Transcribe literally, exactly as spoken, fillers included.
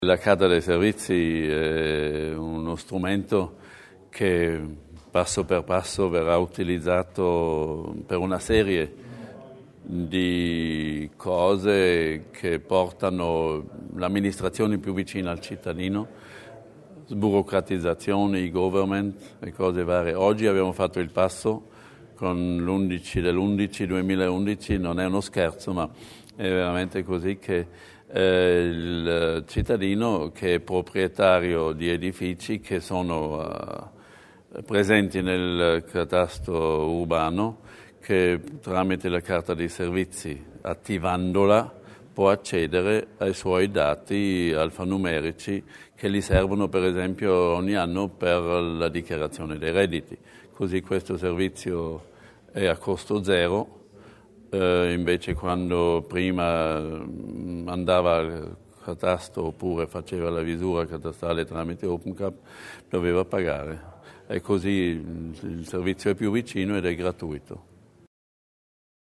La Carta dei Servizi è uno strumento che passo per passo verrà utilizzato per una serie di cose che portano l'amministrazione più vicina al cittadino, sburocratizzazione, e-government e cose varie. Oggi abbiamo fatto il passo con l'undici dell'undici duemilaundici, non è uno scherzo, ma è veramente così che eh, il cittadino che è proprietario di edifici che sono uh, presenti nel catasto urbano, che tramite la carta dei servizi, attivandola, può accedere ai suoi dati alfanumerici che gli servono per esempio ogni anno per la dichiarazione dei redditi. Così questo servizio è a costo zero. Eh, invece quando prima andava al catasto oppure faceva la visura catastale tramite OpenCap doveva pagare, e così il servizio è più vicino ed è gratuito.